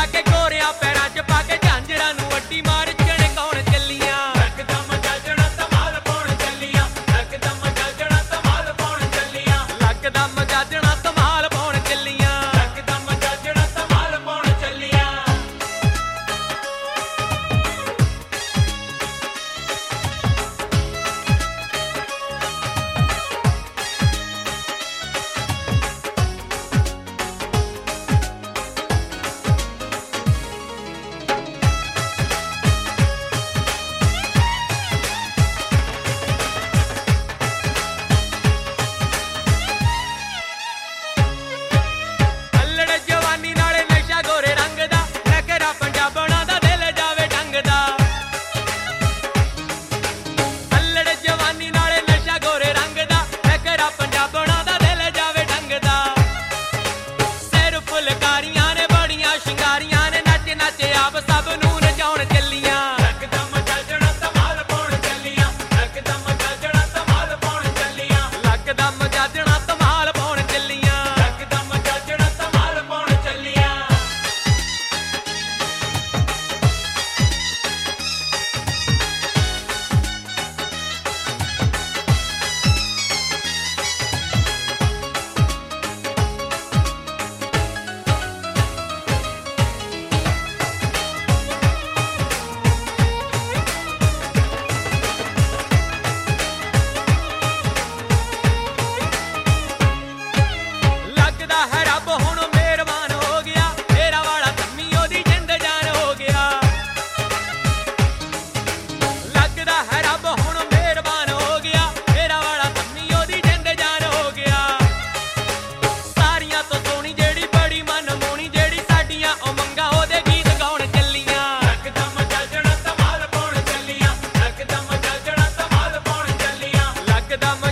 ਕੇ ਗੋਰਿਆਂ ਪੈਰਾਂ 'ਚ ਪਾ ਕੇ ਝਾਂਜਰਾਂ ਨੂੰ ਅੱਡੀ ਮਾਰ ਚਣਕਾਉਣ ਚੱਲੀਆਂ। ਯਕਦਮ ਜੱਜਣਾ ਧਮਾਲ ਪਾਉਣ ਚੱਲੀਆਂ, ਯਕਦਮ ਜੱਜਣਾ ਧਮਾਲ ਪਾਉਣ ਚੱਲੀਆਂ, ਯਕਦਮ ਜਾਜਣਾ ਧਮਾਲ ਪਾਉਣ ਚੱਲੀਆਂ। ਯਕਦਮ ਜੱਜਣਾ ਧਮਾਲ ਪਾਉਣ ਚੱਲੀਆਂ। ਅੱਲੜ ਜਵਾਨੀ ਨਾਲੇ ਨਸ਼ਾ ਗੋਰੇ ਰੰਗ ਦਾ, ਨਖਰਾ ਪੰਜਾਬਣਾ ਦਾ ਦਿਲ ਜਾਵੇ ਢੰਗ ਦਾ। ਅੱਲੜ ਜਵਾਨੀ ਨਾਲੇ ਨਸ਼ਾ ਗੋਰੇ ਰੰਗ ਦਾ, ਨਖਰਾ ਪੰਜਾਬਣਾ ਦਾ ਦਿਲ ਜਾਵੇ ਢੰਗ ਦਾ। ਸਿਰ ਫੁਲਕਾਰੀਆਂ ਨੇ ਬੜੀਆਂ ਸ਼ਿੰਗਾਰੀਆਂ ਨੇ, ਨੱਚ ਨੱਚ ਆਪ ਸਭ ਨੂੰ ਨਚਾਉਣ ਚੱਲੀਆਂ। ਯਕਦਮ ਜੱਜਣਾ ਧਮਾਲ ਪਾਉਣ ਚੱਲੀਆਂ, ਯਕਦਮ ਜੱਜਣਾ ਧਮਾਲ ਪਾਉਣ ਚੱਲੀਆਂ, ਯਕਦਮ ਜਾਜਣਾ ਧਮਾਲ ਪਾਉਣ ਚੱਲੀਆਂ। ਯਕਦਮ ਜੱਜਣਾ ਧਮਾਲ ਪਾਉਣ ਚੱਲੀਆਂ। ਲੱਗਦਾ ਹੈ ਰੱਬ ਹੁਣ ਮਿਹਰਬਾਨ ਹੋ ਗਿਆ, ਤੇਰਾ ਵਾਲਾ ਧੰਮੀ ਉਹਦੀ ਜਿੰਦ ਜਾਨ ਹੋ ਗਿਆ। ਲੱਗਦਾ ਹੈ ਰੱਬ ਹੁਣ ਮਿਹਰਬਾਨ ਹੋ ਗਿਆ, ਤੇਰਾ ਵਾਲਾ ਧੰਮੀ ਉਹਦੀ ਜਿੰਦ ਜਾਨ ਹੋ ਗਿਆ। ਸਾਰੀਆਂ ਤੋਂ ਸੋਹਣੀ ਜਿਹੜੀ ਬੜੀ ਮਨ ਮੋਹਣੀ ਜਿਹੜੀ ਸਾਡੀਆਂ ਉਮੰਗਾਂ ਉਹਦੇ ਗੀਤ ਗਾਉਣ ਚੱਲੀਆਂ। ਯਕਦਮ ਜੱਜਣਾ ਧਮਾਲ ਪਾਉਣ ਚੱਲੀਆਂ, ਯਕਦਮ ਜੱਜਣਾ ਧਮਾਲ ਪਾਉਣ ਚੱਲੀਆਂ, ਯਕਦਮ